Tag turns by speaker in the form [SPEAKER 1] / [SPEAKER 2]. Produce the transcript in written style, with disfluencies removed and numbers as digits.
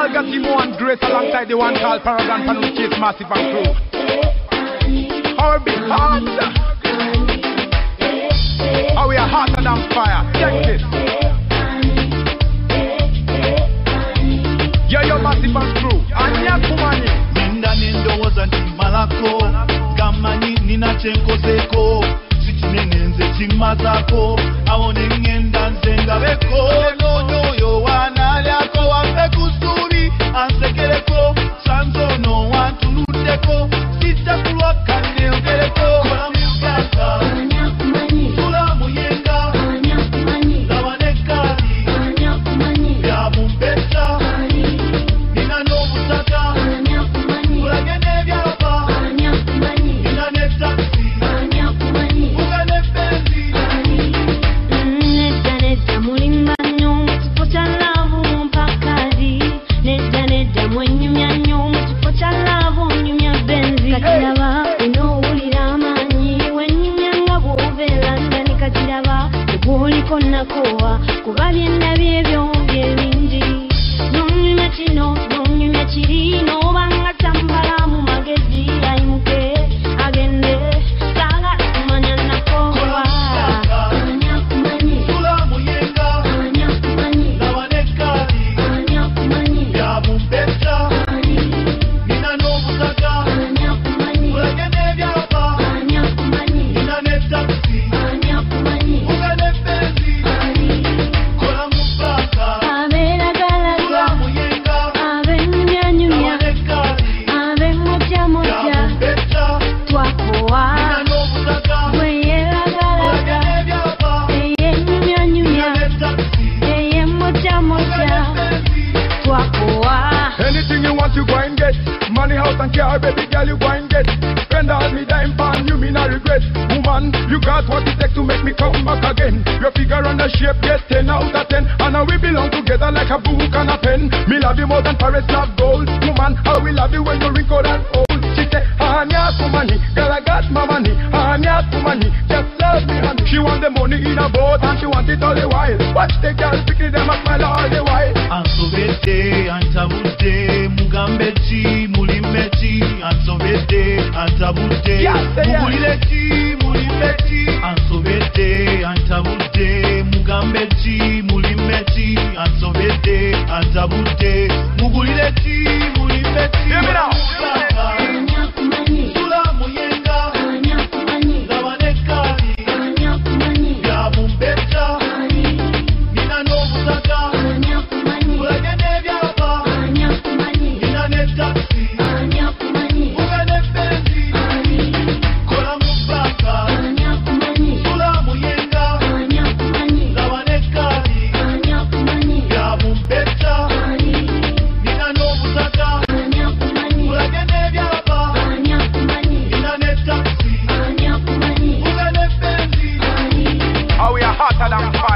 [SPEAKER 1] all got him one grace alongside the one called Paragon Pan with Chase Massive and crew. Our big heart. How we are hotter than fire. Check this. Yo Massive and crew. Anya kumani.
[SPEAKER 2] Ninda nindowoza ndi malako. Gamani nina chenko zeko. Nenze chimazako awone ngenda nzenga beko no yo wana lyako wambe kusuri ansekeleko sanzo no wantuluteko sitakulwa kane ogereko mugaka tula muyenga lawanekali ya mumbesa nina nobutaka ulagene byapa nina netaksi
[SPEAKER 3] nakowa kubabyenda byebyo byebingi nonyumya kino nonyumya kiri nobanga tambala mu magezi ayimuke agende sanga kumanya nakowa
[SPEAKER 2] tula muyenga lawanekali ya mumbesa nina nobutaka ulagene byapa nina netaksi
[SPEAKER 1] Anything you want you go and get. Money, house and car, baby girl you go and get. Spend all me dime pan, you mean I regret. Woman, you got what it takes to make me come back again. Your figure and the shape get 10 out of 10. And now we belong together like a book and a pen. Me love you more than Paris love gold. Woman, how we love you when you wrinkled and old. She say, Anya to money, girl I got my money. Anya to money, just love me honey. She want the money in a boat and she want it all the while. Watch the girl picking them up smile all the while.
[SPEAKER 2] Ansobete, antabute, mugambechi, mulimechi. Ansobete, antabute, mugulilechi, mulimechi. Ansobete, antabute, mugambechi, mulimechi. Ansobete, antabute, mugulilechi, mulimechi.
[SPEAKER 1] Hear me now.
[SPEAKER 2] Tula muyenga, lawanekali, ya mumbesa, nina nobutaka, ulagene byapa, nina netaksi, ugane benzi, kola mubaka, tula muyenga, lawanekali, ya mumbesa, nina nobutaka, ulagene byapa, nina netaksi, ugane benzi.
[SPEAKER 1] How we are hotter than fire.